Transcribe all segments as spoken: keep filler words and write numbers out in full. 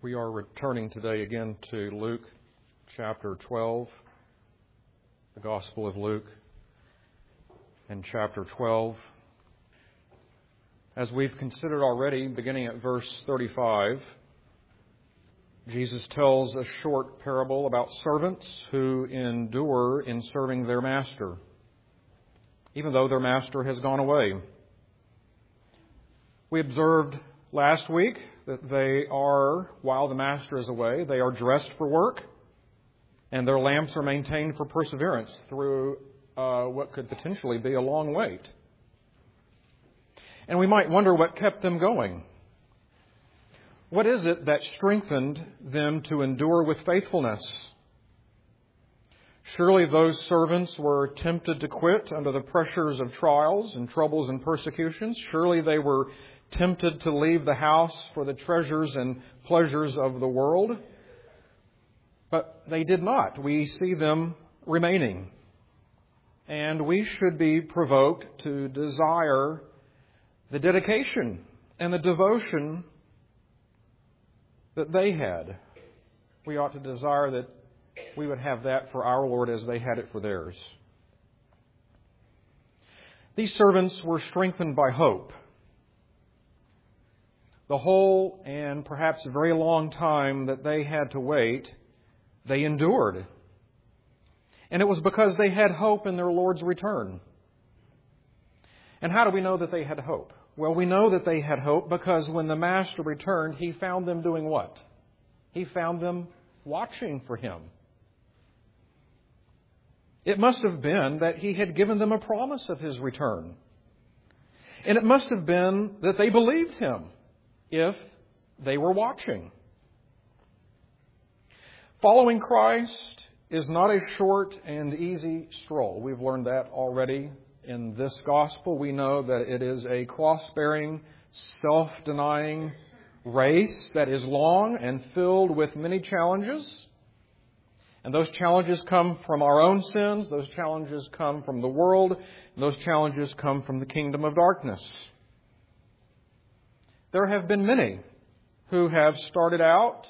We are returning today again to Luke chapter twelve, the Gospel of Luke, and chapter twelve. As we've considered already, beginning at verse thirty-five, Jesus tells a short parable about servants who endure in serving their master, even though their master has gone away. We observed last week that they are, while the master is away, they are dressed for work, and their lamps are maintained for perseverance through uh, what could potentially be a long wait. And we might wonder what kept them going. What is it that strengthened them to endure with faithfulness? Surely those servants were tempted to quit under the pressures of trials and troubles and persecutions. Surely they were tempted to leave the house for the treasures and pleasures of the world. But they did not. We see them remaining. And we should be provoked to desire the dedication and the devotion that they had. We ought to desire that we would have that for our Lord as they had it for theirs. These servants were strengthened by hope. The whole and perhaps very long time that they had to wait, they endured. And it was because they had hope in their Lord's return. And how do we know that they had hope? Well, we know that they had hope because when the Master returned, He found them doing what? He found them watching for Him. It must have been that He had given them a promise of His return. And it must have been that they believed Him if they were watching. Following Christ is not a short and easy stroll. We've learned that already in this gospel. We know that it is a cross-bearing, self-denying race that is long and filled with many challenges. And those challenges come from our own sins. Those challenges come from the world. And those challenges come from the kingdom of darkness. There have been many who have started out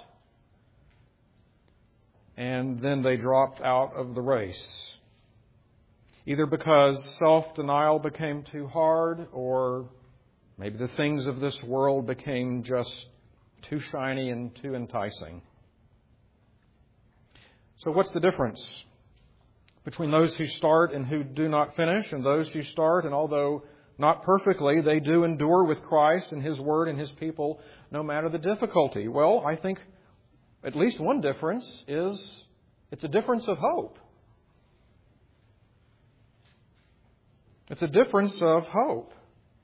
and then they dropped out of the race. Either because self-denial became too hard, or maybe the things of this world became just too shiny and too enticing. So what's the difference between those who start and who do not finish, and those who start and although not perfectly, they do endure with Christ and His Word and His people no matter the difficulty? Well, I think at least one difference is it's a difference of hope. It's a difference of hope.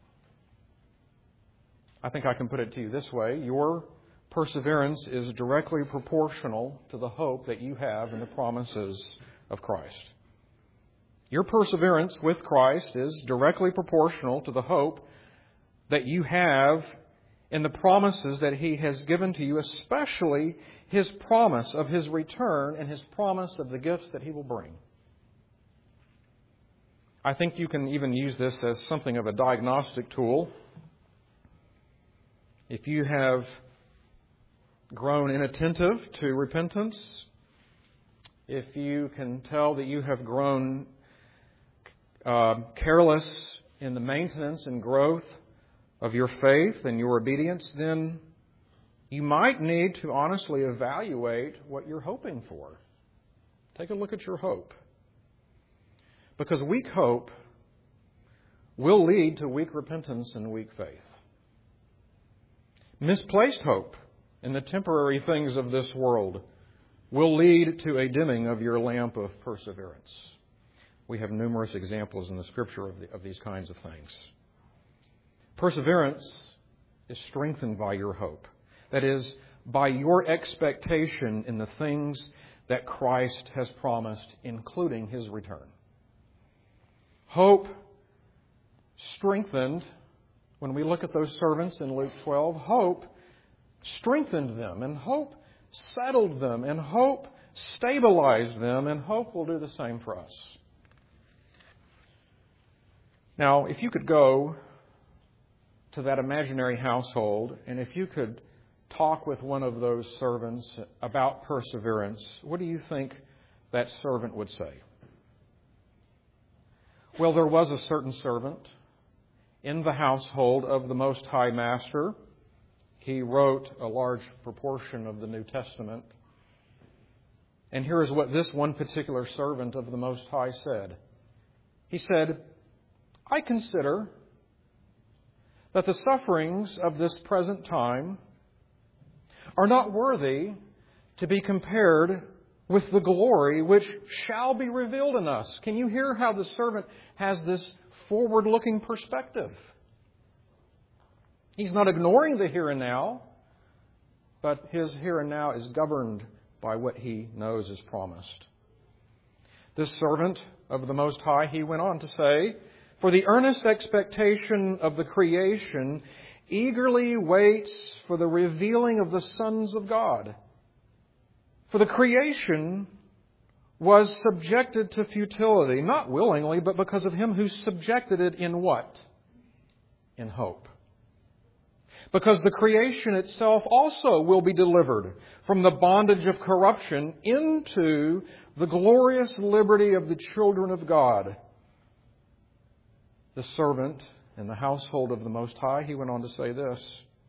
I think I can put it to you this way. Your perseverance is directly proportional to the hope that you have in the promises of Christ. Your perseverance with Christ is directly proportional to the hope that you have in the promises that He has given to you, especially His promise of His return and His promise of the gifts that He will bring. I think you can even use this as something of a diagnostic tool. If you have grown inattentive to repentance, if you can tell that you have grown uh, careless in the maintenance and growth of your faith and your obedience, then you might need to honestly evaluate what you're hoping for. Take a look at your hope. Because weak hope will lead to weak repentance and weak faith. Misplaced hope in the temporary things of this world will lead to a dimming of your lamp of perseverance. We have numerous examples in the Scripture of, the, of these kinds of things. Perseverance is strengthened by your hope. That is, by your expectation in the things that Christ has promised, including His return. Hope strengthened, when we look at those servants in Luke twelve, hope strengthened them, and hope settled them, and hope stabilized them, and hope will do the same for us. Now, if you could go to that imaginary household, and if you could talk with one of those servants about perseverance, what do you think that servant would say? Well, there was a certain servant in the household of the Most High Master. He wrote a large proportion of the New Testament. And here is what this one particular servant of the Most High said. He said, I consider that the sufferings of this present time are not worthy to be compared with the glory which shall be revealed in us. Can you hear how the servant has this forward-looking perspective? He's not ignoring the here and now, but his here and now is governed by what he knows is promised. This servant of the Most High, he went on to say, for the earnest expectation of the creation eagerly waits for the revealing of the sons of God. For the creation was subjected to futility, not willingly, but because of Him who subjected it in what? In hope. Because the creation itself also will be delivered from the bondage of corruption into the glorious liberty of the children of God. The servant in the household of the Most High, he went on to say this.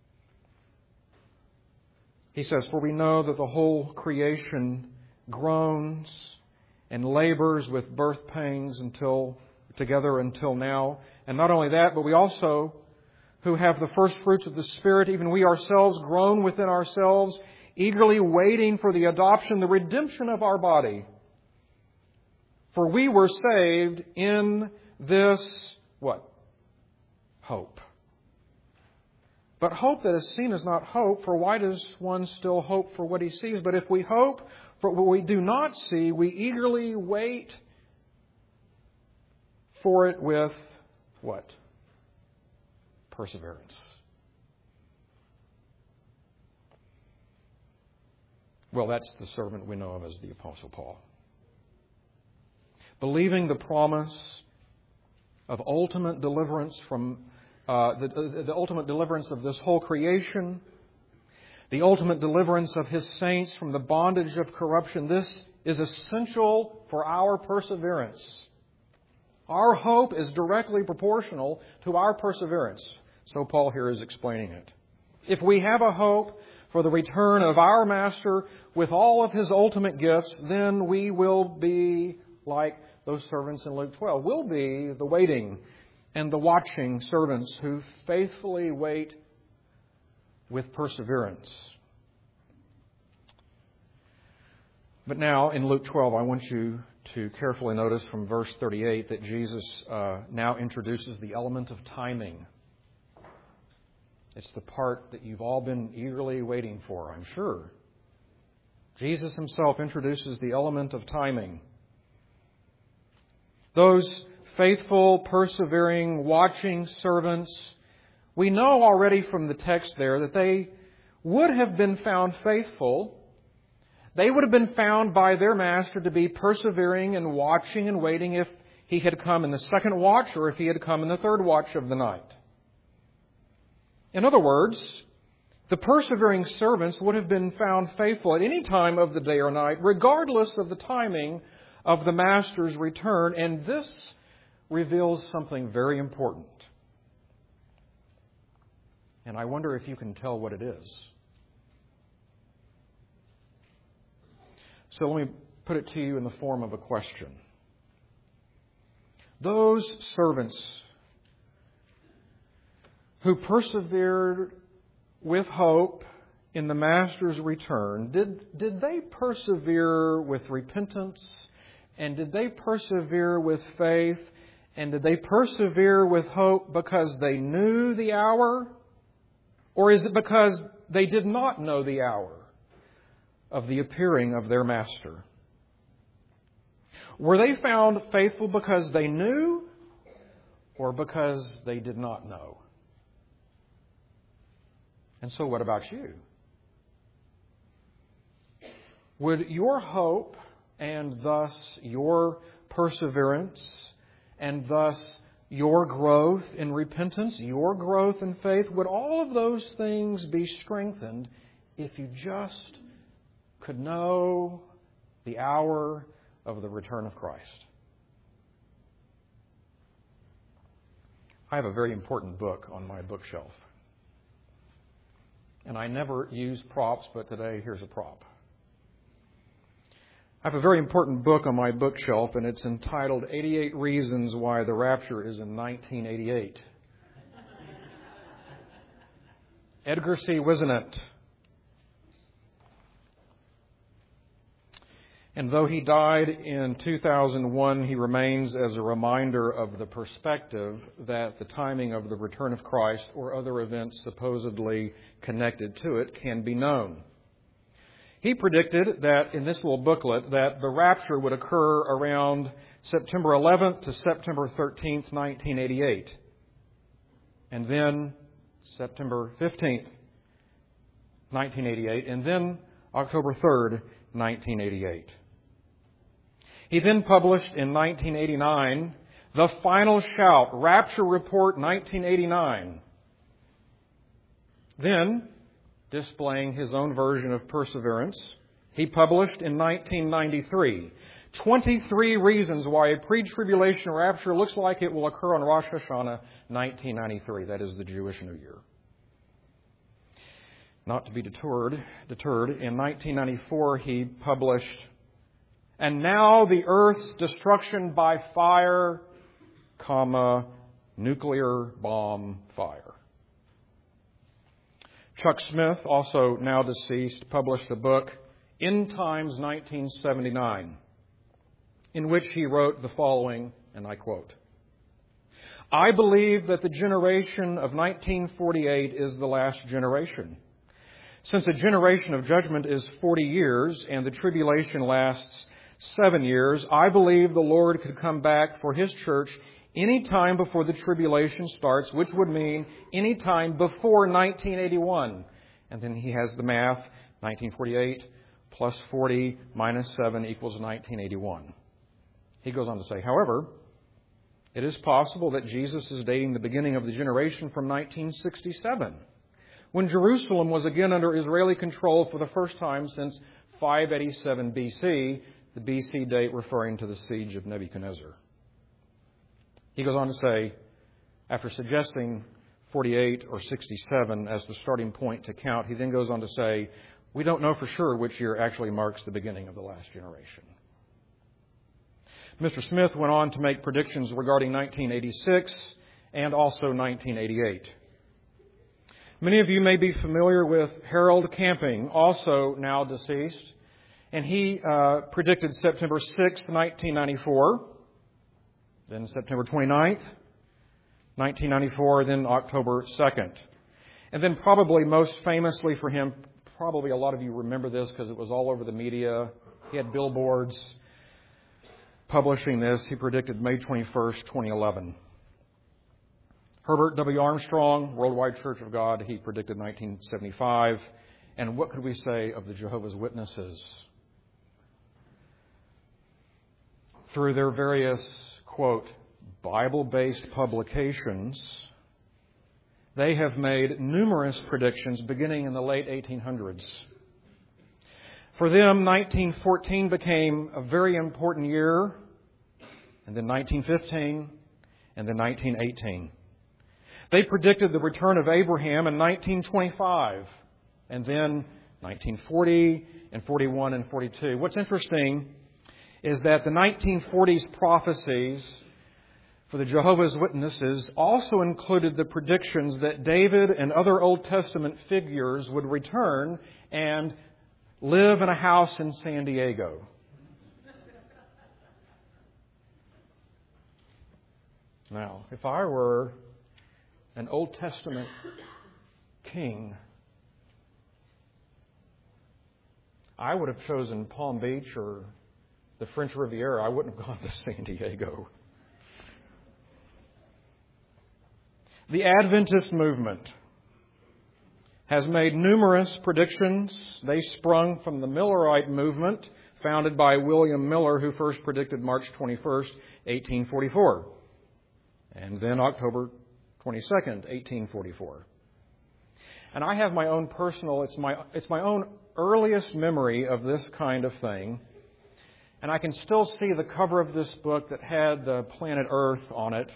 He says, for we know that the whole creation groans and labors with birth pangs until together until now. And not only that, but we also, who have the first fruits of the Spirit, even we ourselves groan within ourselves, eagerly waiting for the adoption, the redemption of our body. For we were saved in this, what? Hope. But hope that is seen is not hope, for why does one still hope for what he sees? But if we hope for what we do not see, we eagerly wait for it with what? Perseverance. Well, that's the servant we know of as the Apostle Paul. Believing the promise of ultimate deliverance from uh, the, the, the ultimate deliverance of this whole creation, the ultimate deliverance of His saints from the bondage of corruption, this is essential for our perseverance. Our hope is directly proportional to our perseverance. So Paul here is explaining it. If we have a hope for the return of our Master with all of His ultimate gifts, then we will be like those servants in Luke twelve. We'll be the waiting and the watching servants who faithfully wait with perseverance. But now in Luke twelve, I want you to carefully notice from verse thirty-eight that Jesus uh, now introduces the element of timing. It's the part that you've all been eagerly waiting for, I'm sure. Jesus Himself introduces the element of timing. Those faithful, persevering, watching servants, we know already from the text there that they would have been found faithful. They would have been found by their Master to be persevering and watching and waiting if He had come in the second watch or if He had come in the third watch of the night. In other words, the persevering servants would have been found faithful at any time of the day or night, regardless of the timing of the Master's return. And this reveals something very important. And I wonder if you can tell what it is. So let me put it to you in the form of a question. Those servants who persevered with hope in the Master's return, did, did they persevere with repentance? And did they persevere with faith? And did they persevere with hope because they knew the hour? Or is it because they did not know the hour of the appearing of their Master? Were they found faithful because they knew or because they did not know? And so what about you? Would your hope and thus your perseverance and thus your growth in repentance, your growth in faith, would all of those things be strengthened if you just could know the hour of the return of Christ. I have a very important book on my bookshelf. And I never use props, but today here's a prop. I have a very important book on my bookshelf, and it's entitled eighty-eight Reasons Why the Rapture is in nineteen eighty-eight. Edgar C. Whisenant. And though he died in two thousand one, he remains as a reminder of the perspective that the timing of the return of Christ or other events supposedly connected to it can be known. He predicted that in this little booklet that the rapture would occur around September eleventh to September thirteenth, nineteen eighty-eight. And then September fifteenth, nineteen eighty-eight. And then October third, nineteen eighty-eight. He then published in nineteen eighty-nine The Final Shout, Rapture Report nineteen eighty-nine. Then, displaying his own version of perseverance, he published in nineteen ninety-three twenty-three Reasons Why a Pre-Tribulation Rapture Looks Like It Will Occur on Rosh Hashanah nineteen ninety-three. That is the Jewish New Year. Not to be deterred, deterred, in nineteen ninety-four he published And Now the Earth's Destruction by Fire, comma, Nuclear Bomb Fire. Chuck Smith, also now deceased, published a book, End Times nineteen seventy-nine, in which he wrote the following, and I quote, I believe that the generation of nineteen forty-eight is the last generation. Since a generation of judgment is forty years and the tribulation lasts seven years, I believe the Lord could come back for His church any time before the tribulation starts, which would mean any time before nineteen eighty-one. And then he has the math, nineteen forty-eight plus forty minus seven equals nineteen eighty-one. He goes on to say, however, it is possible that Jesus is dating the beginning of the generation from nineteen sixty-seven, when Jerusalem was again under Israeli control for the first time since five eighty-seven B C, the B C date referring to the siege of Nebuchadnezzar. He goes on to say, after suggesting forty-eight or sixty-seven as the starting point to count, he then goes on to say, we don't know for sure which year actually marks the beginning of the last generation. Mister Smith went on to make predictions regarding nineteen eighty-six and also nineteen eighty-eight. Many of you may be familiar with Harold Camping, also now deceased, and he uh, predicted September sixth, nineteen ninety-four, then September twenty-ninth, nineteen ninety-four, then October second. And then probably most famously for him, probably a lot of you remember this because it was all over the media. He had billboards publishing this. He predicted May twenty-first, twenty eleven. Herbert W. Armstrong, Worldwide Church of God, he predicted nineteen seventy-five. And what could we say of the Jehovah's Witnesses? Through their various, quote, Bible-based publications, they have made numerous predictions beginning in the late eighteen hundreds. For them, nineteen fourteen became a very important year, and then nineteen fifteen, and then nineteen eighteen. They predicted the return of Abraham in nineteen twenty-five, and then nineteen forty, and forty-one, and forty-two. What's interesting is that the nineteen forties prophecies for the Jehovah's Witnesses also included the predictions that David and other Old Testament figures would return and live in a house in San Diego. Now, if I were an Old Testament king, I would have chosen Palm Beach or the French Riviera. I wouldn't have gone to San Diego. The Adventist movement has made numerous predictions. They sprung from the Millerite movement, founded by William Miller, who first predicted March twenty-first, eighteen forty-four, and then October twenty-second, eighteen forty-four. And I have my own personal, it's my, it's my own earliest memory of this kind of thing. And I can still see the cover of this book that had the planet Earth on it.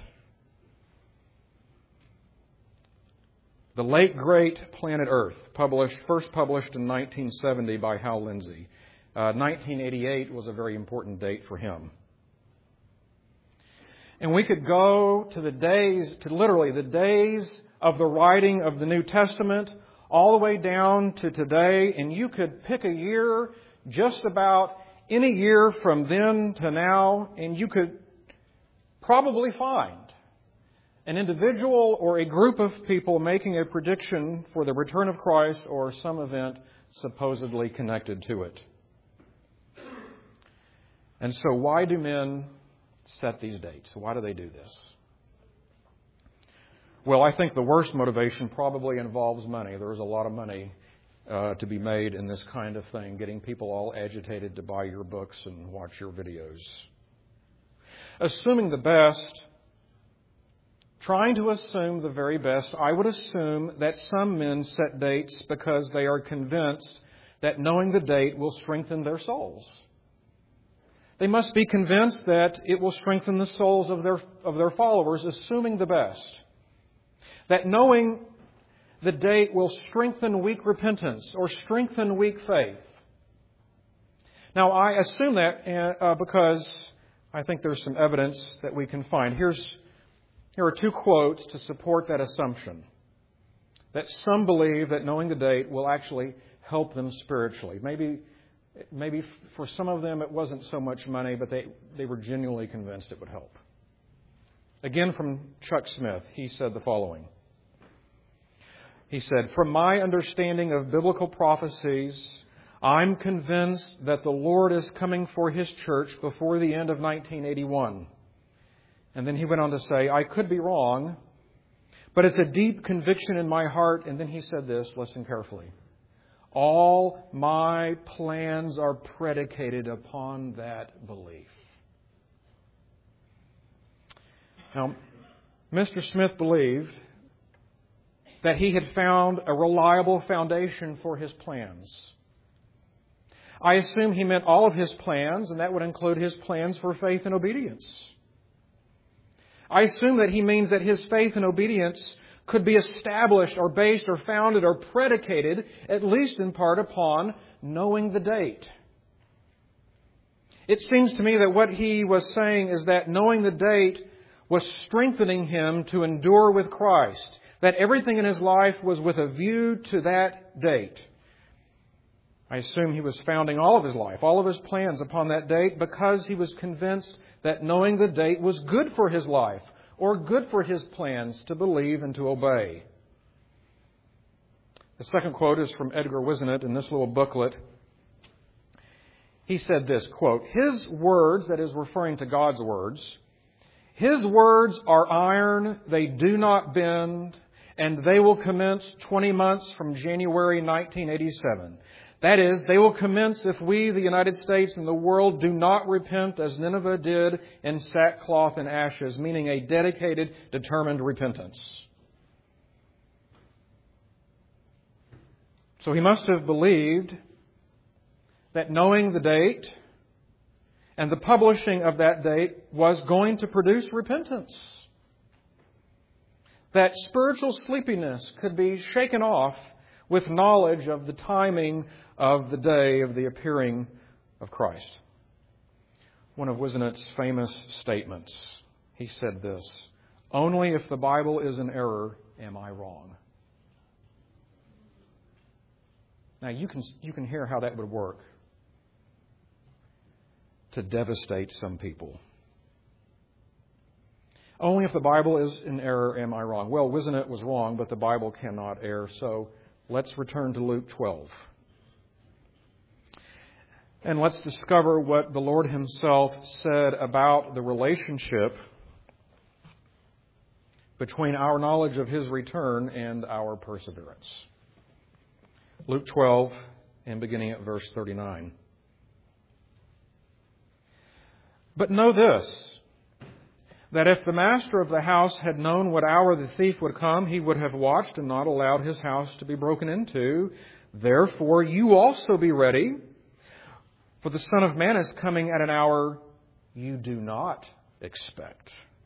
The late, great Planet Earth, published, first published in nineteen seventy by Hal Lindsey. Uh, nineteen eighty-eight was a very important date for him. And we could go to the days, to literally the days of the writing of the New Testament, all the way down to today, and you could pick a year, just about any year from then to now, and you could probably find an individual or a group of people making a prediction for the return of Christ or some event supposedly connected to it. And so why do men set these dates? Why do they do this? Well, I think the worst motivation probably involves money. There is a lot of money uh, to be made in this kind of thing, getting people all agitated to buy your books and watch your videos. Assuming the best, trying to assume the very best, I would assume that some men set dates because they are convinced that knowing the date will strengthen their souls. They must be convinced that it will strengthen the souls of their, of their followers, assuming the best. That knowing the date will strengthen weak repentance or strengthen weak faith. Now, I assume that uh, because I think there's some evidence that we can find. Here's, here are two quotes to support that assumption. That some believe that knowing the date will actually help them spiritually. Maybe, maybe for some of them it wasn't so much money, but they, they were genuinely convinced it would help. Again, from Chuck Smith, he said the following. He said, "From my understanding of biblical prophecies, I'm convinced that the Lord is coming for His church before the end of nineteen eighty-one. And then he went on to say, I could be wrong, but it's a deep conviction in my heart. And then he said this, listen carefully. All my plans are predicated upon that belief. Now, Mister Smith believed that he had found a reliable foundation for his plans. I assume he meant all of his plans, and that would include his plans for faith and obedience. I assume that he means that his faith and obedience could be established or based or founded or predicated, at least in part, upon knowing the date. It seems to me that what he was saying is that knowing the date was strengthening him to endure with Christ, that everything in his life was with a view to that date. I assume he was founding all of his life, all of his plans upon that date because he was convinced that knowing the date was good for his life or good for his plans to believe and to obey. The second quote is from Edgar Whisenant in this little booklet. He said this, quote, His words, that is referring to God's words, His words are iron, they do not bend, and they will commence twenty months from January nineteen eighty-seven. That is, they will commence if we, the United States and the world, do not repent as Nineveh did in sackcloth and ashes, meaning a dedicated, determined repentance. So he must have believed that knowing the date and the publishing of that date was going to produce repentance. That spiritual sleepiness could be shaken off with knowledge of the timing of the day of the appearing of Christ. One of Whisenant's famous statements, he said this, Only if the Bible is in error am I wrong. Now you can, you can hear how that would work to devastate some people. Only if the Bible is in error am I wrong. Well, Whisenant was wrong, but the Bible cannot err, so let's return to Luke twelve. And let's discover what the Lord Himself said about the relationship between our knowledge of His return and our perseverance. Luke twelve, and beginning at verse thirty-nine. But know this, that if the master of the house had known what hour the thief would come, he would have watched and not allowed his house to be broken into. Therefore, you also be ready, for the Son of Man is coming at an hour you do not expect.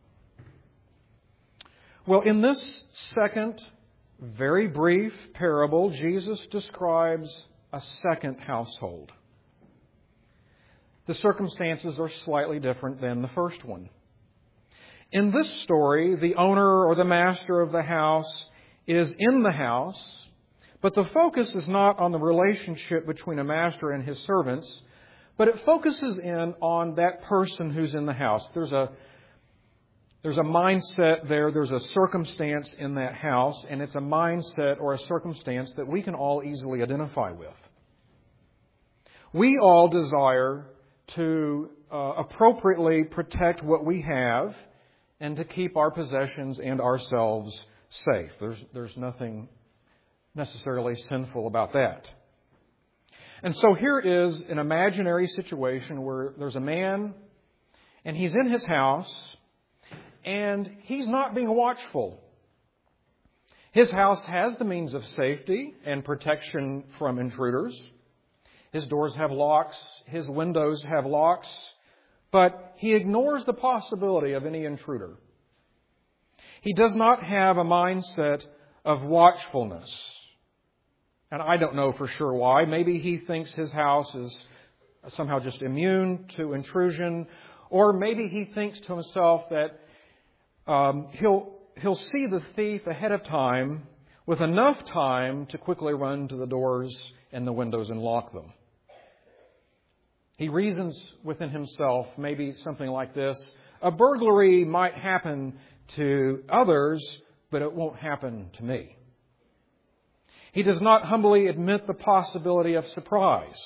Well, in this second, very brief parable, Jesus describes a second household. The circumstances are slightly different than the first one. In this story, the owner or the master of the house is in the house, but the focus is not on the relationship between a master and his servants, but it focuses in on that person who's in the house. There's a There's a mindset there, there's a circumstance in that house, and it's a mindset or a circumstance that we can all easily identify with. We all desire to uh, appropriately protect what we have and to keep our possessions and ourselves safe. There's, there's nothing necessarily sinful about that. And so here is an imaginary situation where there's a man and he's in his house and he's not being watchful. His house has the means of safety and protection from intruders. His doors have locks. His windows have locks. But he ignores the possibility of any intruder. He does not have a mindset of watchfulness. And I don't know for sure why. Maybe he thinks his house is somehow just immune to intrusion. Or maybe he thinks to himself that um, he'll, he'll see the thief ahead of time with enough time to quickly run to the doors and the windows and lock them. He reasons within himself maybe something like this: a burglary might happen to others, but it won't happen to me. He does not humbly admit the possibility of surprise.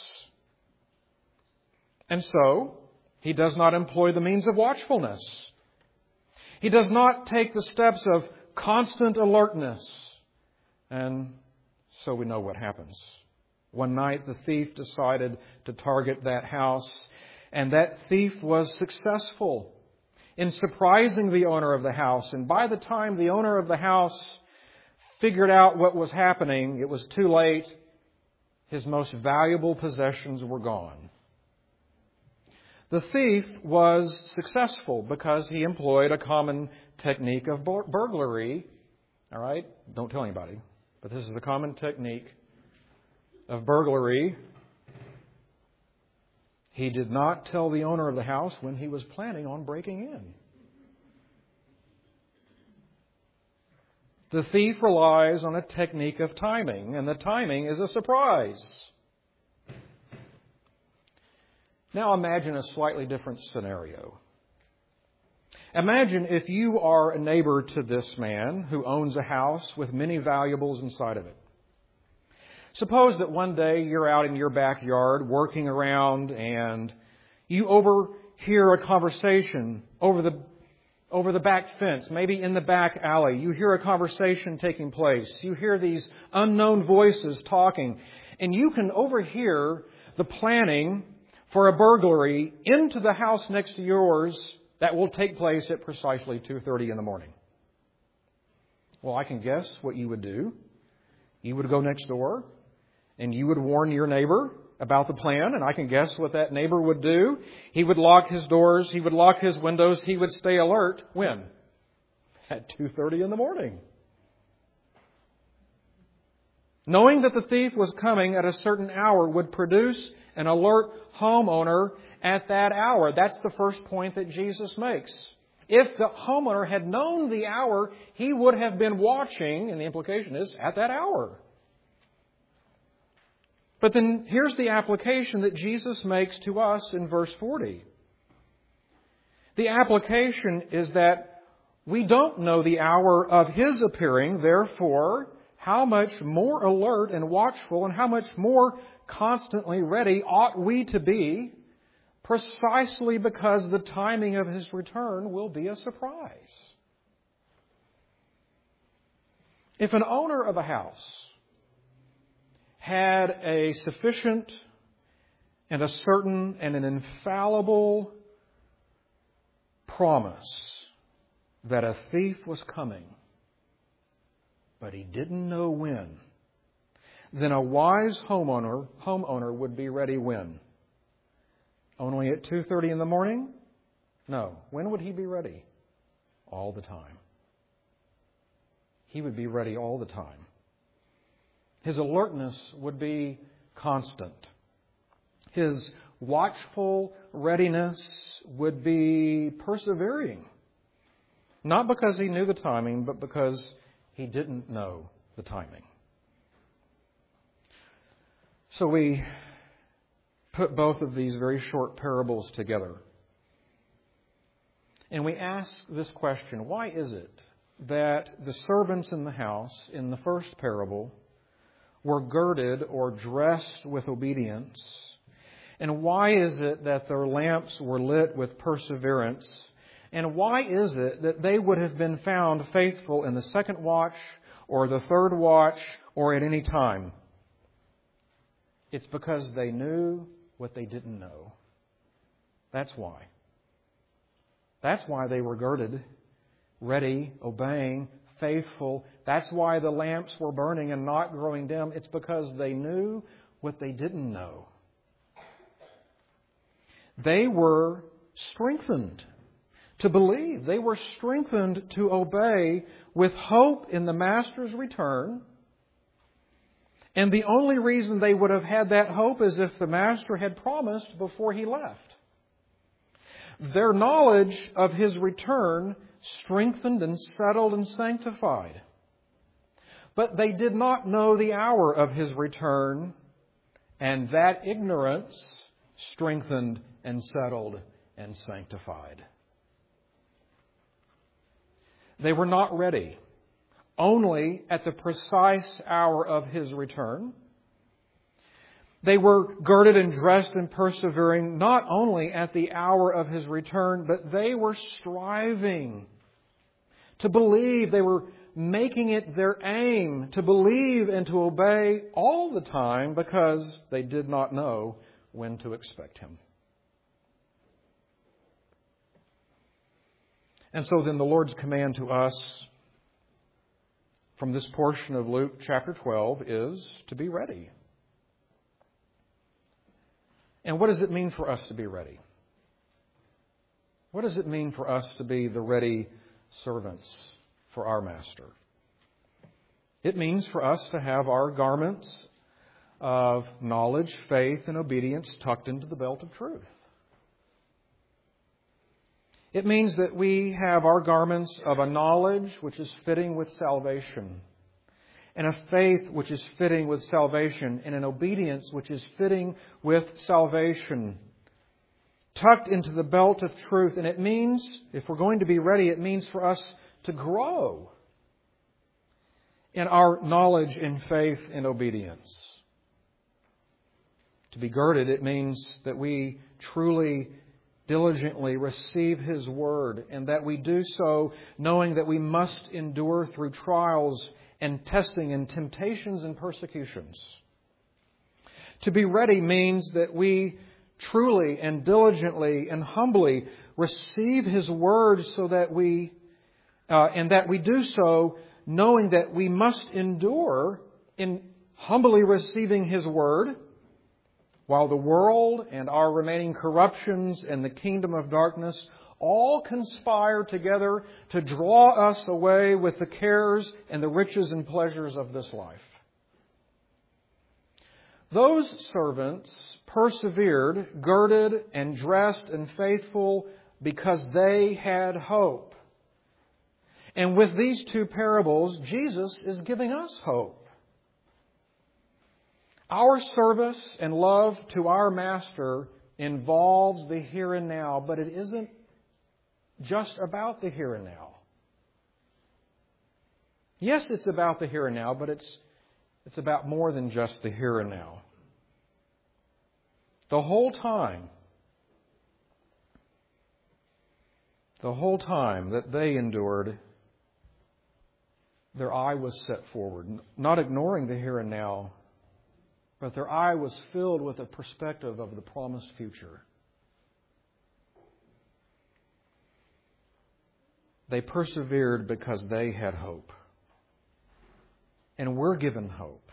And so, he does not employ the means of watchfulness. He does not take the steps of constant alertness. And so we know what happens. One night the thief decided to target that house, and that thief was successful in surprising the owner of the house. And by the time the owner of the house figured out what was happening, it was too late. His most valuable possessions were gone. The thief was successful because he employed a common technique of bur- burglary. All right? Don't tell anybody. But this is a common technique of burglary. He did not tell the owner of the house when he was planning on breaking in. The thief relies on a technique of timing, and the timing is a surprise. Now imagine a slightly different scenario. Imagine if you are a neighbor to this man who owns a house with many valuables inside of it. Suppose that one day you're out in your backyard working around and you overhear a conversation over the over the back fence, maybe in the back alley. You hear a conversation taking place. You hear these unknown voices talking, and you can overhear the planning for a burglary into the house next to yours that will take place at precisely two thirty in the morning. Well, I can guess what you would do. You would go next door and you would warn your neighbor about the plan, and I can guess what that neighbor would do. He would lock his doors, he would lock his windows, he would stay alert. When? At two thirty in the morning. Knowing that the thief was coming at a certain hour would produce an alert homeowner at that hour. That's the first point that Jesus makes. If the homeowner had known the hour, he would have been watching, and the implication is, at that hour. But then here's the application that Jesus makes to us in verse forty. The application is that we don't know the hour of His appearing, therefore, how much more alert and watchful and how much more constantly ready ought we to be, precisely because the timing of His return will be a surprise. If an owner of a house had a sufficient and a certain and an infallible promise that a thief was coming, but he didn't know when, then a wise homeowner homeowner would be ready when? Only at two thirty in the morning? No. When would he be ready? All the time. He would be ready all the time. His alertness would be constant. His watchful readiness would be persevering. Not because he knew the timing, but because he didn't know the timing. So we put both of these very short parables together. And we ask this question: why is it that the servants in the house in the first parable were girded or dressed with obedience? And why is it that their lamps were lit with perseverance? And why is it that they would have been found faithful in the second watch or the third watch or at any time? It's because they knew what they didn't know. That's why. That's why they were girded, ready, obeying, faithful. That's why the lamps were burning and not growing dim. It's because they knew what they didn't know. They were strengthened to believe. They were strengthened to obey with hope in the Master's return. And the only reason they would have had that hope is if the Master had promised before He left. Their knowledge of His return strengthened and settled and sanctified. But they did not know the hour of His return, and that ignorance strengthened and settled and sanctified. They were not ready only at the precise hour of His return. They were girded and dressed and persevering not only at the hour of His return, but they were striving to believe. They were making it their aim to believe and to obey all the time because they did not know when to expect Him. And so then the Lord's command to us from this portion of Luke chapter twelve is to be ready. And what does it mean for us to be ready? What does it mean for us to be the ready servants for our Master? It means for us to have our garments of knowledge, faith, and obedience tucked into the belt of truth. It means that we have our garments of a knowledge which is fitting with salvation, and a faith which is fitting with salvation, and an obedience which is fitting with salvation, tucked into the belt of truth. And it means, if we're going to be ready, it means for us to grow in our knowledge and faith and obedience. To be girded, it means that we truly diligently receive His Word, and that we do so knowing that we must endure through trials and testing and temptations and persecutions. To be ready means that we truly and diligently and humbly receive His Word, so that we uh, and that we do so knowing that we must endure in humbly receiving His Word, while the world and our remaining corruptions and the kingdom of darkness all conspire together to draw us away with the cares and the riches and pleasures of this life. Those servants persevered, girded and dressed and faithful because they had hope. And with these two parables, Jesus is giving us hope. Our service and love to our Master involves the here and now, but it isn't just about the here and now. Yes, it's about the here and now, but it's it's about more than just the here and now. The whole time, the whole time that they endured, their eye was set forward, not ignoring the here and now, but their eye was filled with a perspective of the promised future. They persevered because they had hope. And we're given hope.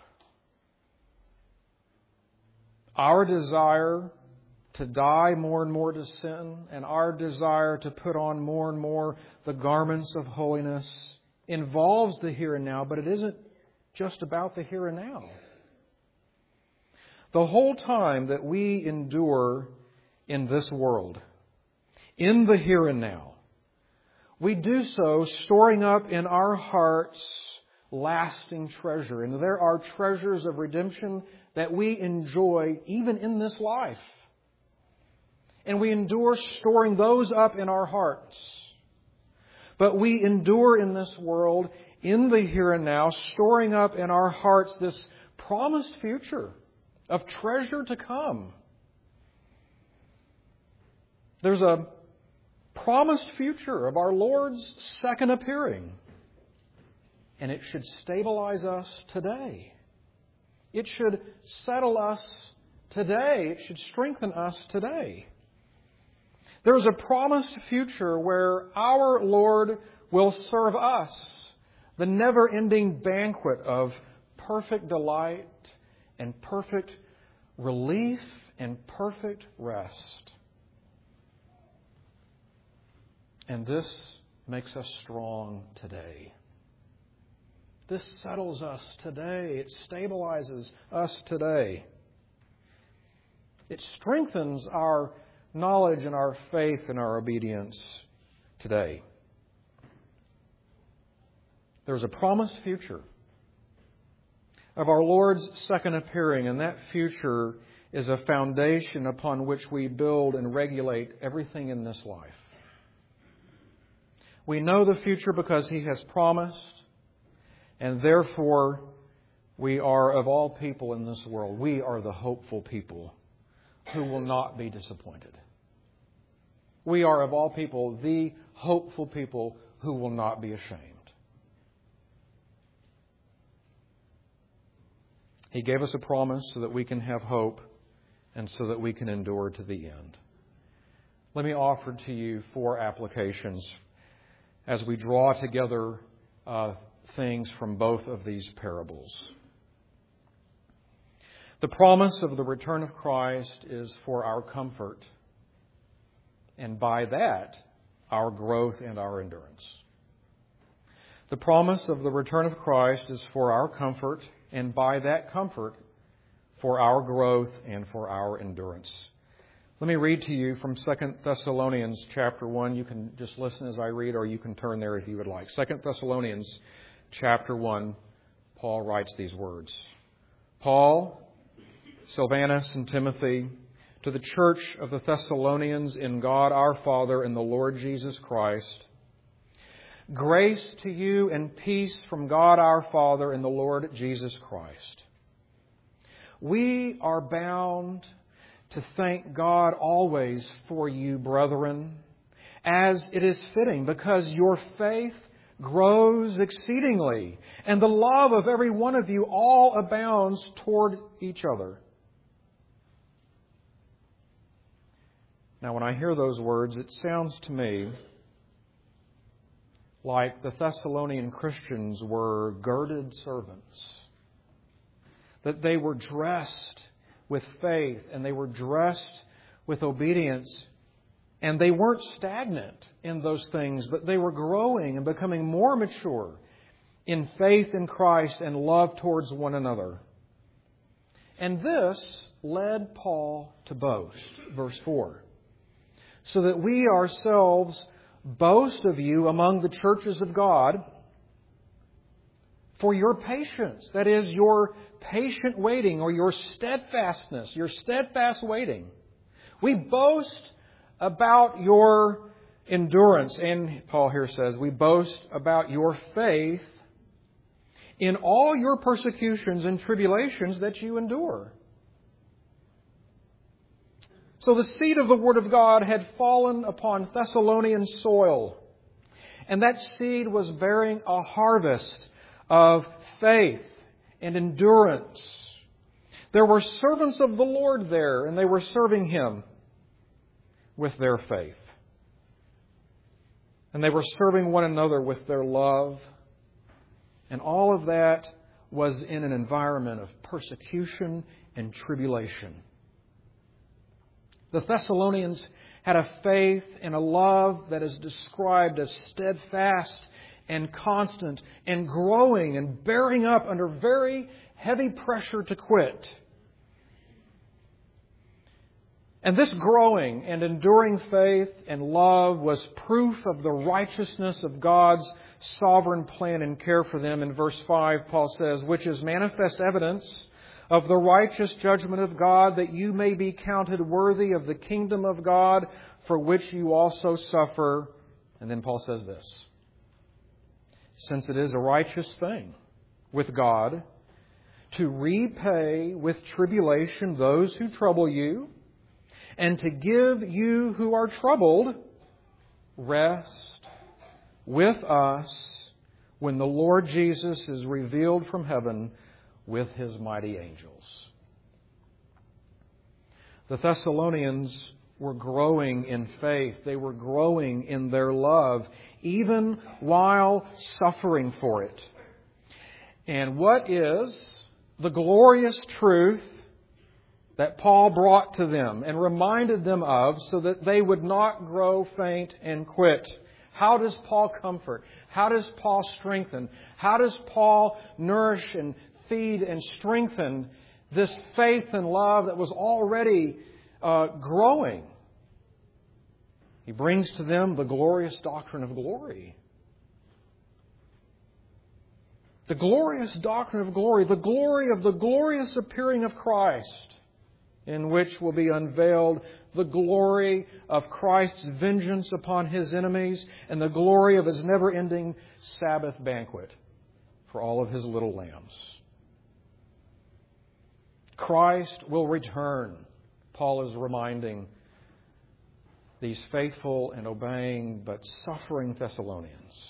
Our desire to die more and more to sin, and our desire to put on more and more the garments of holiness involves the here and now, but it isn't just about the here and now. The whole time that we endure in this world, in the here and now, we do so storing up in our hearts lasting treasure. And there are treasures of redemption that we enjoy even in this life. And we endure storing those up in our hearts. But we endure in this world, in the here and now, storing up in our hearts this promised future of treasure to come. There's a promised future of our Lord's second appearing. And it should stabilize us today. It should settle us today. It should strengthen us today. There's a promised future where our Lord will serve us the never-ending banquet of perfect delight and perfect relief and perfect rest. And this makes us strong today. This settles us today. It stabilizes us today. It strengthens our knowledge and our faith and our obedience today. There's a promised future of our Lord's second appearing, and that future is a foundation upon which we build and regulate everything in this life. We know the future because He has promised, and therefore we are, of all people in this world, we are the hopeful people who will not be disappointed. We are, of all people, the hopeful people who will not be ashamed. He gave us a promise so that we can have hope and so that we can endure to the end. Let me offer to you four applications as we draw together uh, things from both of these parables. The promise of the return of Christ is for our comfort, and by that, our growth and our endurance. The promise of the return of Christ is for our comfort, and by that comfort, for our growth and for our endurance. Let me read to you from Second Thessalonians chapter one. You can just listen as I read, or you can turn there if you would like. Second Thessalonians chapter one, Paul writes these words. Paul, Silvanus, and Timothy, to the church of the Thessalonians in God our Father and the Lord Jesus Christ, grace to you and peace from God our Father and the Lord Jesus Christ. We are bound to thank God always for you, brethren, as it is fitting, because your faith grows exceedingly, and the love of every one of you all abounds toward each other. Now, when I hear those words, it sounds to me like the Thessalonian Christians were girded servants, that they were dressed with faith and they were dressed with obedience, and they weren't stagnant in those things, but they were growing and becoming more mature in faith in Christ and love towards one another. And this led Paul to boast, verse four, so that we ourselves boast of you among the churches of God for your patience, that is, your patient waiting, or your steadfastness, your steadfast waiting. We boast about your endurance, and Paul here says, we boast about your faith in all your persecutions and tribulations that you endure. So the seed of the Word of God had fallen upon Thessalonian soil, and that seed was bearing a harvest of faith and endurance. There were servants of the Lord there, and they were serving Him with their faith. And they were serving one another with their love. And all of that was in an environment of persecution and tribulation. The Thessalonians had a faith and a love that is described as steadfast and constant and growing and bearing up under very heavy pressure to quit. And this growing and enduring faith and love was proof of the righteousness of God's sovereign plan and care for them. In verse five, Paul says, which is manifest evidence of the righteous judgment of God, that you may be counted worthy of the kingdom of God, for which you also suffer. And then Paul says this, since it is a righteous thing with God to repay with tribulation those who trouble you, and to give you who are troubled rest with us when the Lord Jesus is revealed from heaven with His mighty angels. The Thessalonians were growing in faith. They were growing in their love, even while suffering for it. And what is the glorious truth that Paul brought to them and reminded them of so that they would not grow faint and quit? How does Paul comfort? How does Paul strengthen? How does Paul nourish and feed and strengthen this faith and love that was already uh, growing? He brings to them the glorious doctrine of glory. The glorious doctrine of glory, the glory of the glorious appearing of Christ, in which will be unveiled the glory of Christ's vengeance upon His enemies and the glory of His never-ending Sabbath banquet for all of His little lambs. Christ will return, Paul is reminding these faithful and obeying but suffering Thessalonians.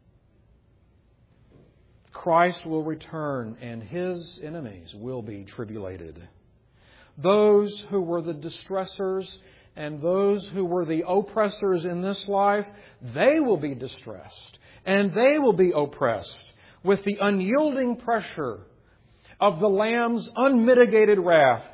Christ will return and His enemies will be tribulated. Those who were the distressors and those who were the oppressors in this life, they will be distressed and they will be oppressed with the unyielding pressure of the Lamb's unmitigated wrath.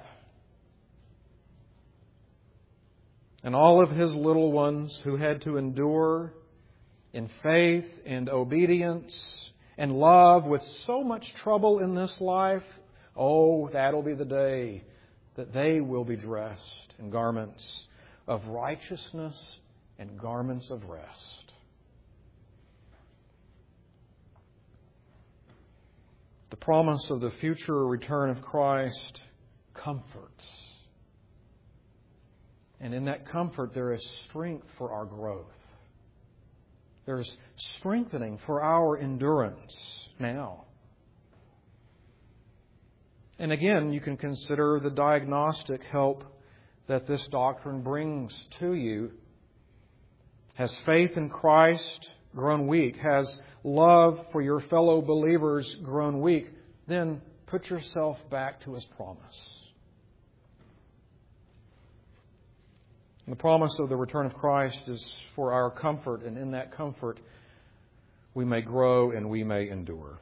And all of His little ones who had to endure in faith and obedience and love with so much trouble in this life, oh, that'll be the day that they will be dressed in garments of righteousness and garments of rest. The promise of the future return of Christ comforts. And in that comfort, there is strength for our growth. There is strengthening for our endurance now. And again, you can consider the diagnostic help that this doctrine brings to you. Has faith in Christ grown weak? Has love for your fellow believers grown weak? Then put yourself back to His promise. The promise of the return of Christ is for our comfort, and in that comfort we may grow and we may endure.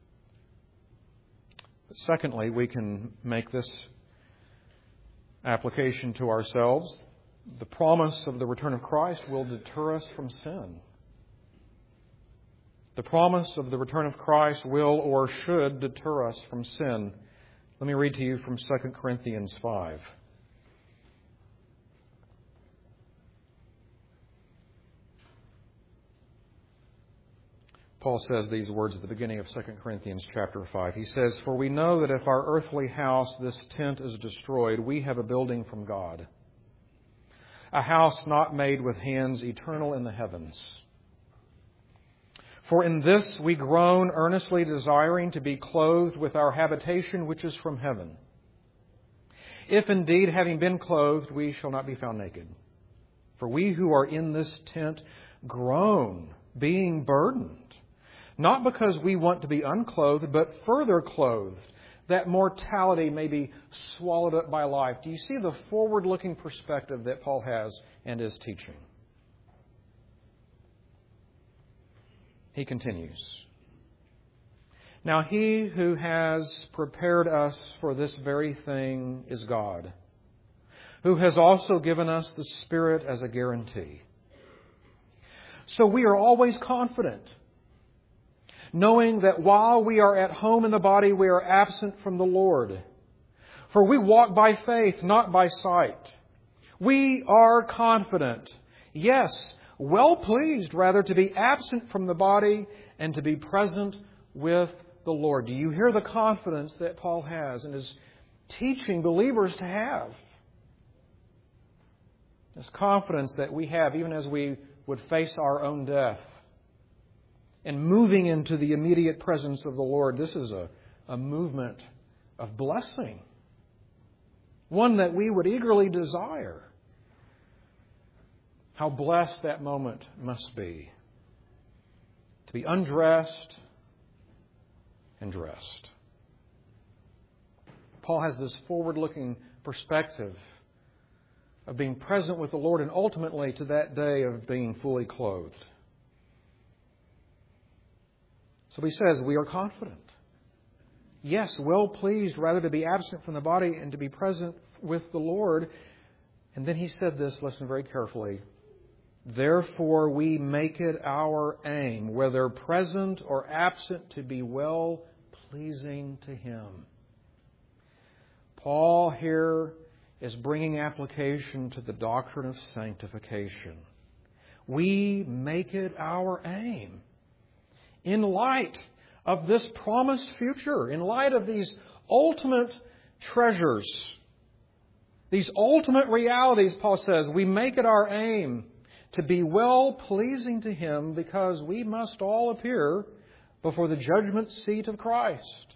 But secondly, we can make this application to ourselves. The promise of the return of Christ will deter us from sin. The promise of the return of Christ will or should deter us from sin. Let me read to you from Second Corinthians five. Paul says these words at the beginning of Second Corinthians chapter five. He says, "For we know that if our earthly house, this tent, is destroyed, we have a building from God, a house not made with hands, eternal in the heavens. For in this we groan, earnestly desiring to be clothed with our habitation which is from heaven. If indeed, having been clothed, we shall not be found naked. For we who are in this tent groan, being burdened, not because we want to be unclothed, but further clothed, that mortality may be swallowed up by life." Do you see the forward-looking perspective that Paul has and is teaching? he continues. Now he who has prepared us for this very thing is God, who has also given us the Spirit as a guarantee. So we are always confident, knowing that while we are at home in the body, we are absent from the Lord. For we walk by faith, not by sight. We are confident, yes, well pleased rather to be absent from the body and to be present with the Lord. Do you hear the confidence that Paul has and is teaching believers to have? This confidence that we have even as we would face our own death and moving into the immediate presence of the Lord. This is a, a movement of blessing, one that we would eagerly desire. How blessed that moment must be, to be undressed and dressed. Paul has this forward-looking perspective of being present with the Lord and ultimately to that day of being fully clothed. So he says, we are confident. Yes, well pleased rather to be absent from the body and to be present with the Lord. And then he said this, listen very carefully. Therefore we make it our aim, whether present or absent, to be well pleasing to Him. Paul here is bringing application to the doctrine of sanctification. We make it our aim in light of this promised future, in light of these ultimate treasures, these ultimate realities. Paul says, we make it our aim to be well pleasing to Him because we must all appear before the judgment seat of Christ.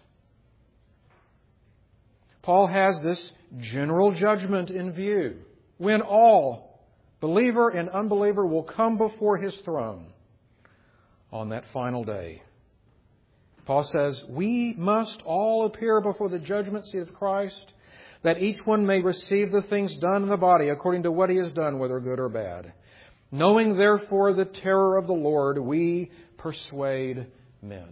Paul has this general judgment in view when all, believer and unbeliever, will come before His throne on that final day. Paul says, we must all appear before the judgment seat of Christ, that each one may receive the things done in the body according to what he has done, whether good or bad. Knowing therefore the terror of the Lord, we persuade men.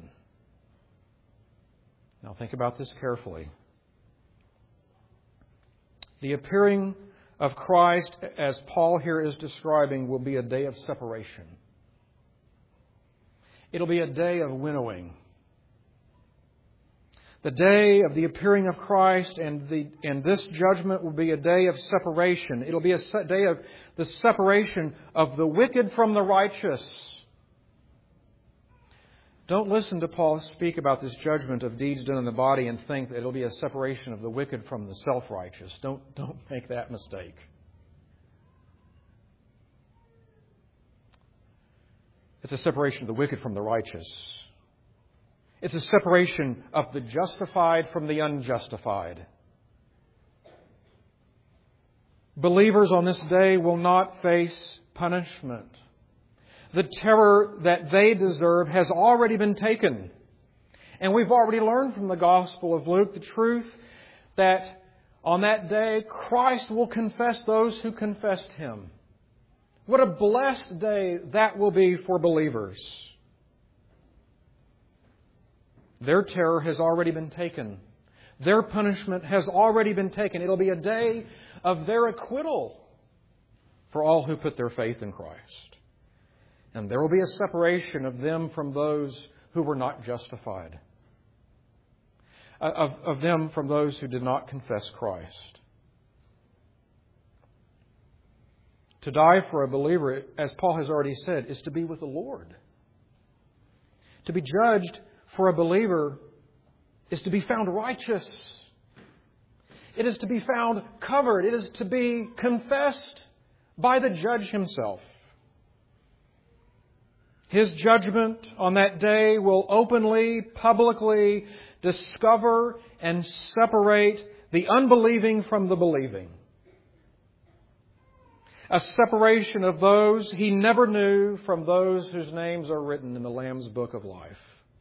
Now think about this carefully. The appearing of Christ, as Paul here is describing, will be a day of separation. It'll be a day of winnowing. The day of the appearing of Christ and the and this judgment will be a day of separation. It'll be a day of the separation of the wicked from the righteous. Don't listen to Paul speak about this judgment of deeds done in the body and think that it'll be a separation of the wicked from the self-righteous. Don't, don't make that mistake. It's a separation of the wicked from the righteous. It's a separation of the justified from the unjustified. Believers on this day will not face punishment. The terror that they deserve has already been taken. And we've already learned from the Gospel of Luke the truth that on that day Christ will confess those who confessed Him. What a blessed day that will be for believers. Their terror has already been taken. Their punishment has already been taken. It'll be a day of their acquittal for all who put their faith in Christ. And there will be a separation of them from those who were not justified. Of, of them from those who did not confess Christ. To die for a believer, as Paul has already said, is to be with the Lord. To be judged for a believer is to be found righteous. It is to be found covered. It is to be confessed by the judge himself. His judgment on that day will openly, publicly discover and separate the unbelieving from the believing. A separation of those He never knew from those whose names are written in the Lamb's Book of Life.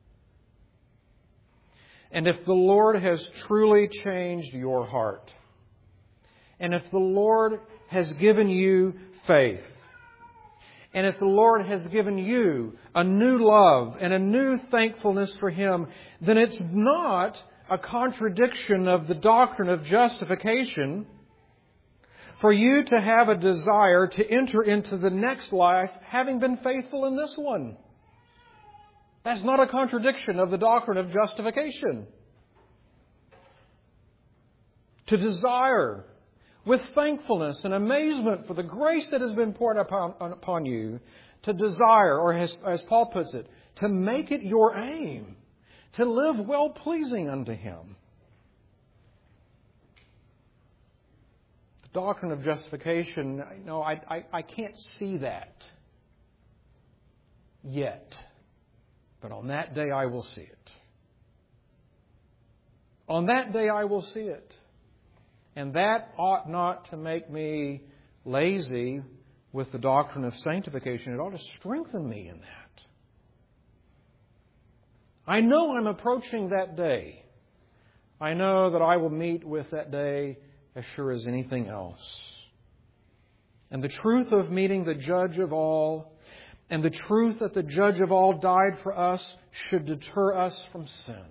And if the Lord has truly changed your heart, and if the Lord has given you faith, And if the Lord has given you a new love and a new thankfulness for Him, then it's not a contradiction of the doctrine of justification for you to have a desire to enter into the next life having been faithful in this one. That's not a contradiction of the doctrine of justification. To desire with thankfulness and amazement for the grace that has been poured upon, upon you, to desire, or as, as Paul puts it, to make it your aim, to live well-pleasing unto Him. The doctrine of justification, no, I, I, I can't see that yet. But on that day I will see it. On that day I will see it. And that ought not to make me lazy with the doctrine of sanctification. It ought to strengthen me in that. I know I'm approaching that day. I know that I will meet with that day as sure as anything else. And the truth of meeting the Judge of all, and the truth that the Judge of all died for us, should deter us from sin.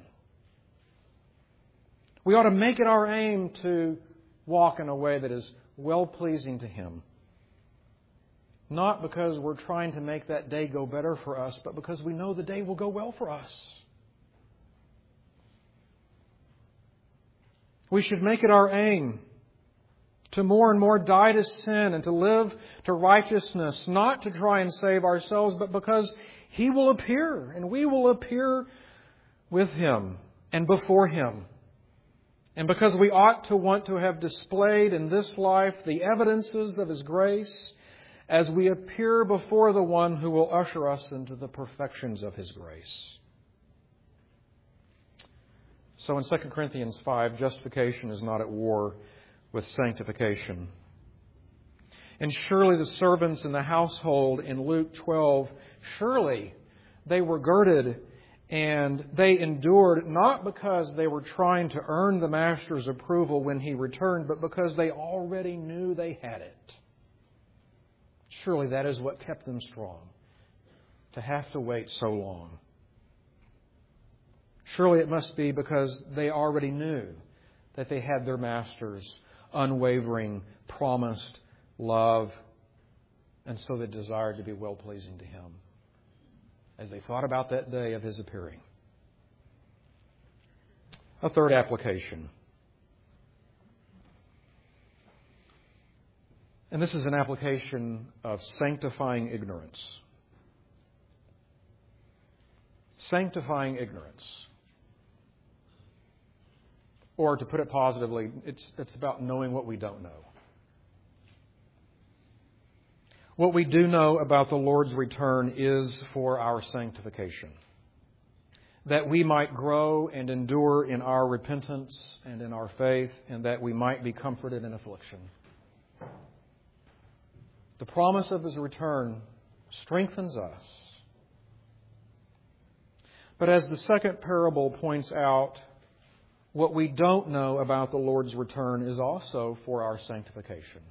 We ought to make it our aim to walk in a way that is well-pleasing to Him. Not because we're trying to make that day go better for us, but because we know the day will go well for us. We should make it our aim to more and more die to sin and to live to righteousness, not to try and save ourselves, but because He will appear, and we will appear with Him and before Him. And because we ought to want to have displayed in this life the evidences of His grace as we appear before the One who will usher us into the perfections of His grace. So in Second Corinthians five, justification is not at war with sanctification. And surely the servants in the household in Luke twelve, surely they were girded and they endured not because they were trying to earn the master's approval when he returned, but because they already knew they had it. Surely that is what kept them strong, to have to wait so long. Surely it must be because they already knew that they had their master's unwavering, promised love, and so they desired to be well-pleasing to Him as they thought about that day of His appearing. A third application. And this is an application of sanctifying ignorance. Sanctifying ignorance. Or to put it positively, it's, it's about knowing what we don't know. What we do know about the Lord's return is for our sanctification, that we might grow and endure in our repentance and in our faith, and that we might be comforted in affliction. The promise of His return strengthens us. But as the second parable points out, what we don't know about the Lord's return is also for our sanctification.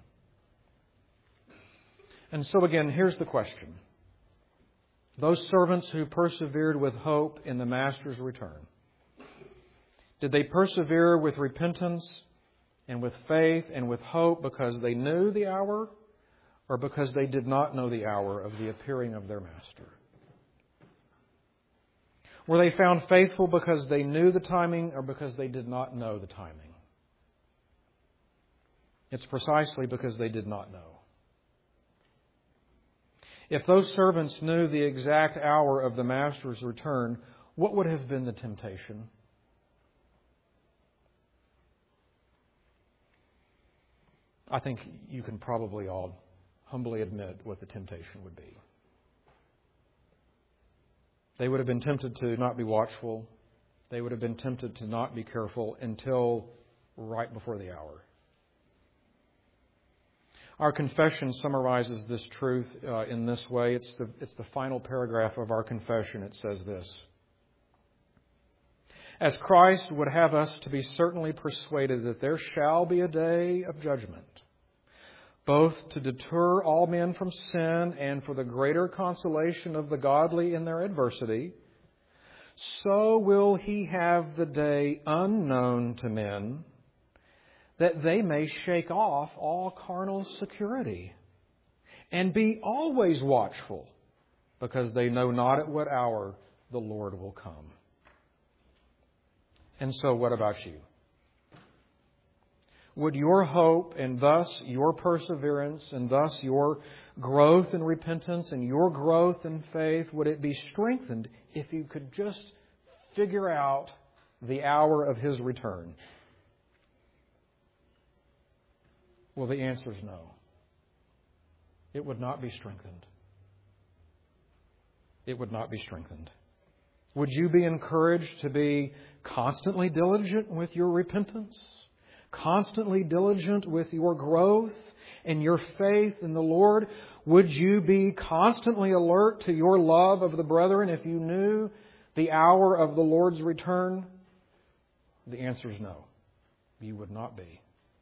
And so again, here's the question. Those servants who persevered with hope in the Master's return, did they persevere with repentance and with faith and with hope because they knew the hour, or because they did not know the hour of the appearing of their Master? Were they found faithful because they knew the timing, or because they did not know the timing? It's precisely because they did not know. If those servants knew the exact hour of the Master's return, what would have been the temptation? I think you can probably all humbly admit what the temptation would be. They would have been tempted to not be watchful. They would have been tempted to not be careful until right before the hour. Our confession summarizes this truth uh, in this way. It's the, it's the final paragraph of our confession. It says this: As Christ would have us to be certainly persuaded that there shall be a day of judgment, both to deter all men from sin and for the greater consolation of the godly in their adversity, so will He have the day unknown to men, that they may shake off all carnal security, and be always watchful, because they know not at what hour the Lord will come. And so what about you? Would your hope and thus your perseverance and thus your growth in repentance and your growth in faith, would it be strengthened if you could just figure out the hour of His return? Well, the answer is no. It would not be strengthened. It would not be strengthened. Would you be encouraged to be constantly diligent with your repentance? Constantly diligent with your growth and your faith in the Lord? Would you be constantly alert to your love of the brethren if you knew the hour of the Lord's return? The answer is no. You would not be.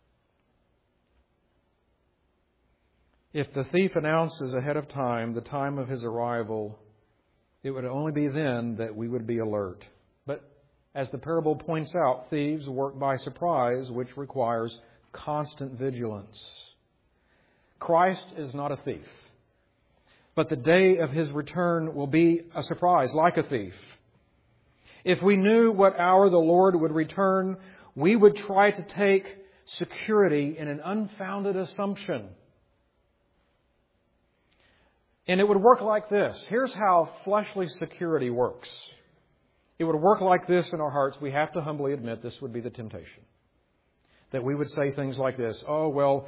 If the thief announces ahead of time the time of his arrival, it would only be then that we would be alert. But as the parable points out, thieves work by surprise, which requires constant vigilance. Christ is not a thief, but the day of His return will be a surprise, like a thief. If we knew what hour the Lord would return, we would try to take security in an unfounded assumption. And it would work like this. Here's how fleshly security works. It would work like this in our hearts. We have to humbly admit this would be the temptation. That we would say things like this. Oh, well,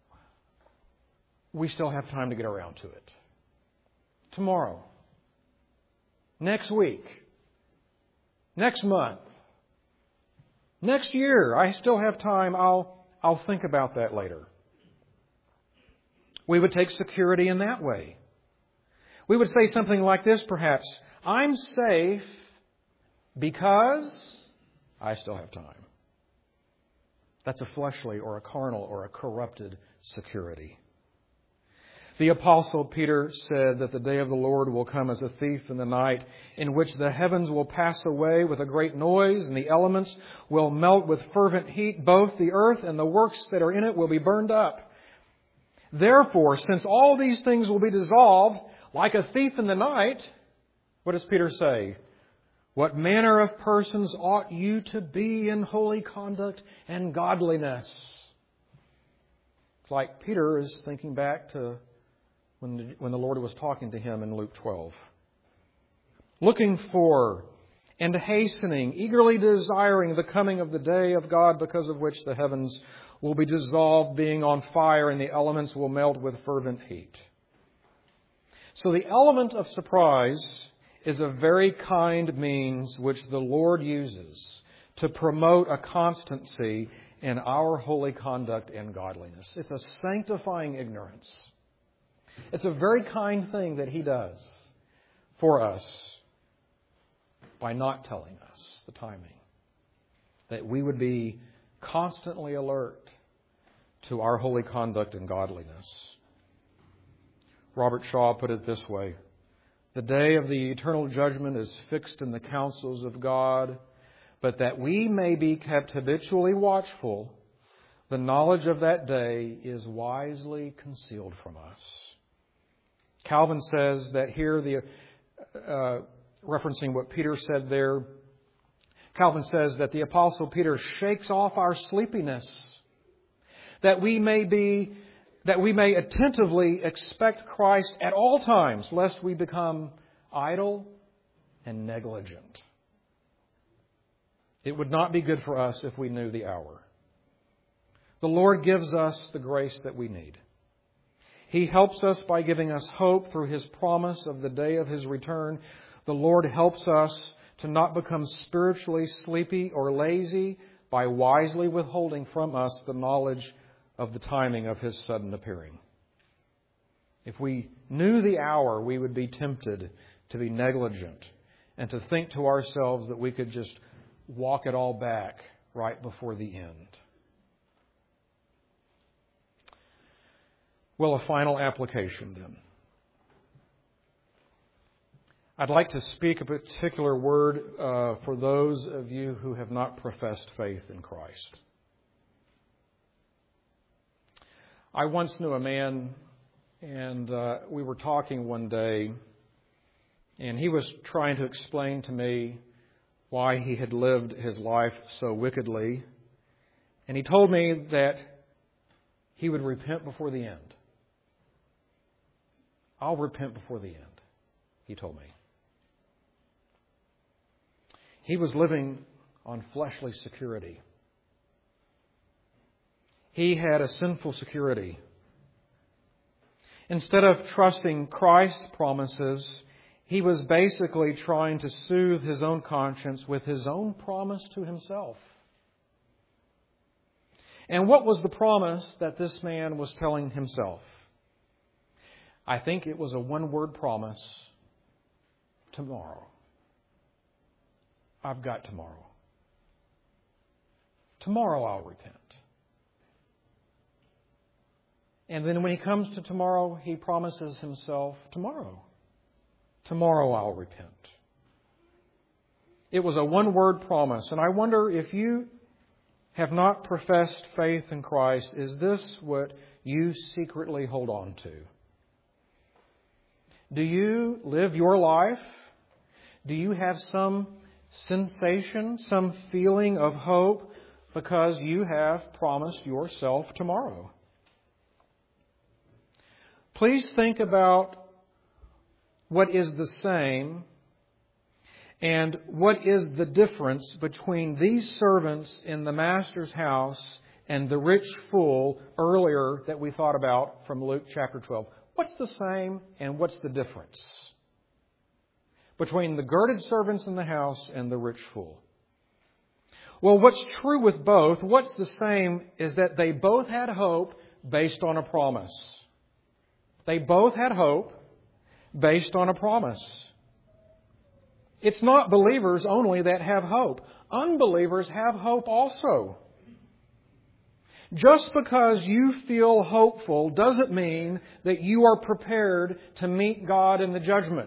we still have time to get around to it. Tomorrow. Next week. Next month. Next year. I still have time. I'll, I'll think about that later. We would take security in that way. We would say something like this, perhaps. I'm safe because I still have time. That's a fleshly or a carnal or a corrupted security. The Apostle Peter said that the day of the Lord will come as a thief in the night, in which the heavens will pass away with a great noise, and the elements will melt with fervent heat. Both the earth and the works that are in it will be burned up. Therefore, since all these things will be dissolved, like a thief in the night, what does Peter say? What manner of persons ought you to be in holy conduct and godliness? It's like Peter is thinking back to when the, when the Lord was talking to him in Luke twelve. Looking for and hastening, eagerly desiring the coming of the day of God, because of which the heavens will be dissolved, being on fire, and the elements will melt with fervent heat. So the element of surprise is a very kind means which the Lord uses to promote a constancy in our holy conduct and godliness. It's a sanctifying ignorance. It's a very kind thing that He does for us by not telling us the timing. That we would be constantly alert to our holy conduct and godliness. Robert Shaw put it this way. The day of the eternal judgment is fixed in the counsels of God, but that we may be kept habitually watchful, the knowledge of that day is wisely concealed from us. Calvin says that here, the uh, referencing what Peter said there, Calvin says that the Apostle Peter shakes off our sleepiness, that we may be that we may attentively expect Christ at all times, lest we become idle and negligent. It would not be good for us if we knew the hour. The Lord gives us the grace that we need. He helps us by giving us hope through His promise of the day of His return. The Lord helps us to not become spiritually sleepy or lazy by wisely withholding from us the knowledge of the timing of His sudden appearing. If we knew the hour, we would be tempted to be negligent and to think to ourselves that we could just walk it all back right before the end. Well, a final application then. I'd like to speak a particular word uh, for those of you who have not professed faith in Christ. I once knew a man, and uh, we were talking one day, and he was trying to explain to me why he had lived his life so wickedly. And he told me that he would repent before the end. I'll repent before the end, he told me. He was living on fleshly security. He had a sinful security. Instead of trusting Christ's promises, he was basically trying to soothe his own conscience with his own promise to himself. And what was the promise that this man was telling himself? I think it was a one-word promise. Tomorrow. I've got tomorrow. Tomorrow I'll repent. And then when he comes to tomorrow, he promises himself, tomorrow. Tomorrow I'll repent. It was a one-word promise. And I wonder if you have not professed faith in Christ, is this what you secretly hold on to? Do you live your life? Do you have some sensation, some feeling of hope because you have promised yourself tomorrow? Please think about what is the same and what is the difference between these servants in the master's house and the rich fool earlier that we thought about from Luke chapter twelve. What's the same and what's the difference between the girded servants in the house and the rich fool? Well, what's true with both, what's the same, is that they both had hope based on a promise. They both had hope based on a promise. It's not believers only that have hope. Unbelievers have hope also. Just because you feel hopeful doesn't mean that you are prepared to meet God in the judgment.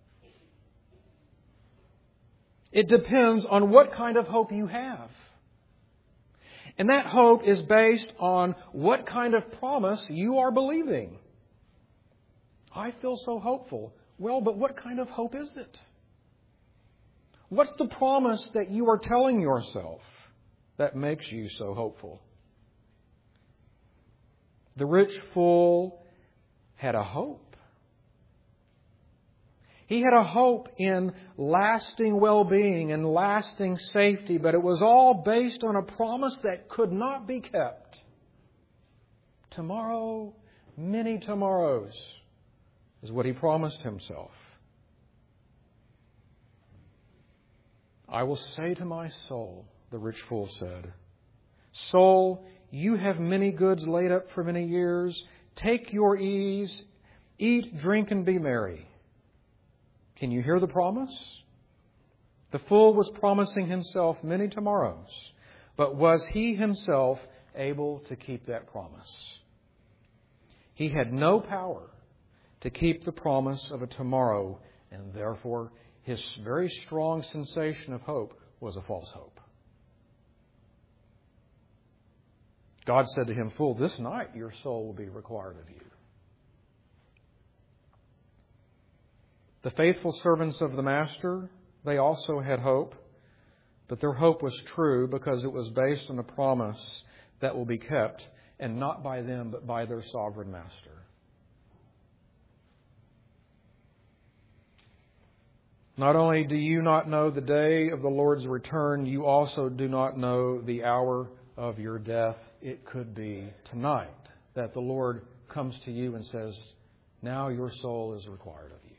It depends on what kind of hope you have. And that hope is based on what kind of promise you are believing. I feel so hopeful. Well, but what kind of hope is it? What's the promise that you are telling yourself that makes you so hopeful? The rich fool had a hope. He had a hope in lasting well-being and lasting safety, but it was all based on a promise that could not be kept. Tomorrow, many tomorrows, is what he promised himself. I will say to my soul, the rich fool said, soul, you have many goods laid up for many years. Take your ease, eat, drink, and be merry. Can you hear the promise? The fool was promising himself many tomorrows, but was he himself able to keep that promise? He had no power to keep the promise of a tomorrow, and therefore his very strong sensation of hope was a false hope. God said to him, fool, this night your soul will be required of you. The faithful servants of the Master, they also had hope, but their hope was true because it was based on a promise that will be kept, and not by them, but by their sovereign Master. Not only do you not know the day of the Lord's return, you also do not know the hour of your death. It could be tonight that the Lord comes to you and says, now your soul is required of you.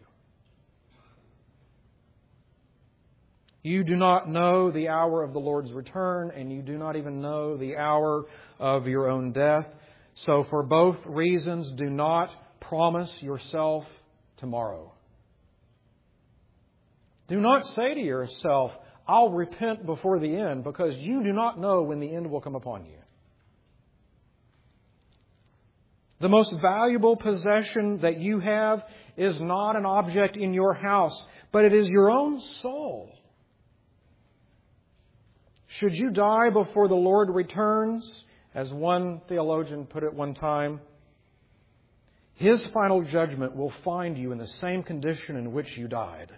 You do not know the hour of the Lord's return, and you do not even know the hour of your own death. So for both reasons, do not promise yourself tomorrow. Do not say to yourself, I'll repent before the end, because you do not know when the end will come upon you. The most valuable possession that you have is not an object in your house, but it is your own soul. Should you die before the Lord returns, as one theologian put it one time, His final judgment will find you in the same condition in which you died.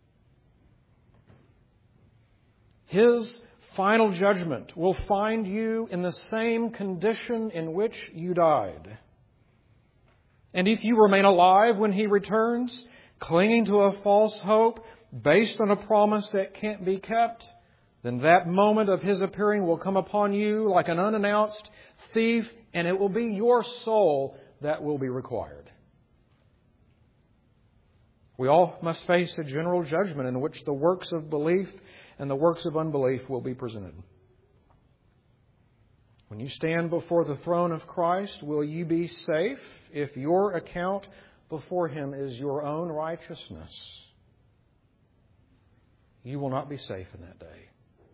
His final judgment will find you in the same condition in which you died. And if you remain alive when He returns, clinging to a false hope based on a promise that can't be kept, then that moment of His appearing will come upon you like an unannounced thief, and it will be your soul that will be required. We all must face a general judgment in which the works of belief and the works of unbelief will be presented. When you stand before the throne of Christ, will you be safe if your account before Him is your own righteousness? You will not be safe in that day.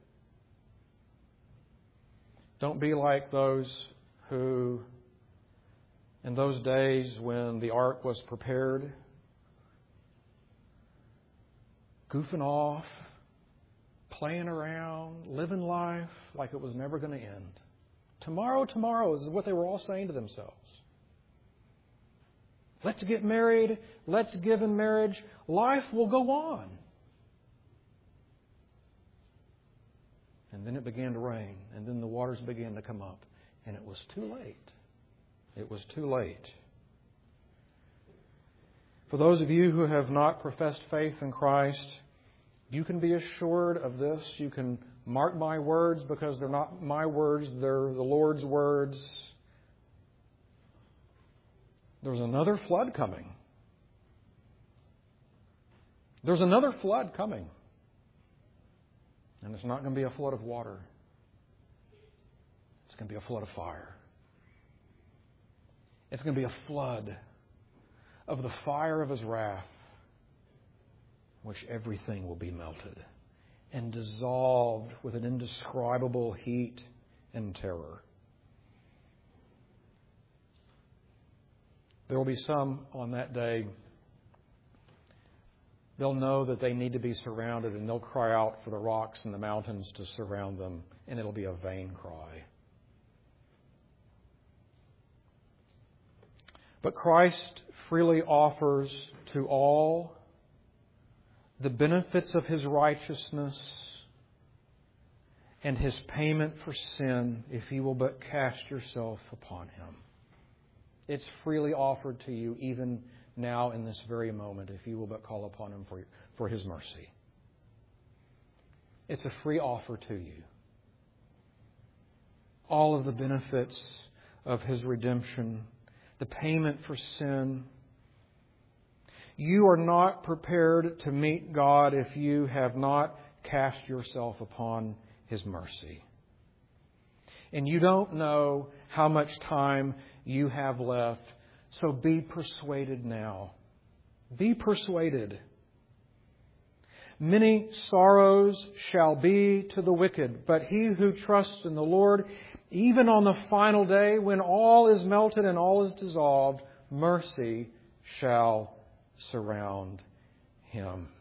Don't be like those who, in those days when the ark was prepared, goofing off, playing around, living life like it was never going to end. Tomorrow, tomorrow is what they were all saying to themselves. Let's get married. Let's give in marriage. Life will go on. And then it began to rain. And then the waters began to come up. And it was too late. It was too late. For those of you who have not professed faith in Christ, you can be assured of this. You can mark my words because they're not my words. They're the Lord's words. There's another flood coming. There's another flood coming. And it's not going to be a flood of water. It's going to be a flood of fire. It's going to be a flood of the fire of His wrath, which everything will be melted and dissolved with an indescribable heat and terror. There will be some on that day, they'll know that they need to be surrounded, and they'll cry out for the rocks and the mountains to surround them, and it'll be a vain cry. But Christ freely offers to all the benefits of His righteousness and His payment for sin if you will but cast yourself upon Him. It's freely offered to you even now in this very moment if you will but call upon Him for, for His mercy. It's a free offer to you. All of the benefits of His redemption, the payment for sin. You are not prepared to meet God if you have not cast yourself upon His mercy. And you don't know how much time you have left, so be persuaded now. Be persuaded. Many sorrows shall be to the wicked, but he who trusts in the Lord, even on the final day when all is melted and all is dissolved, mercy shall surround him.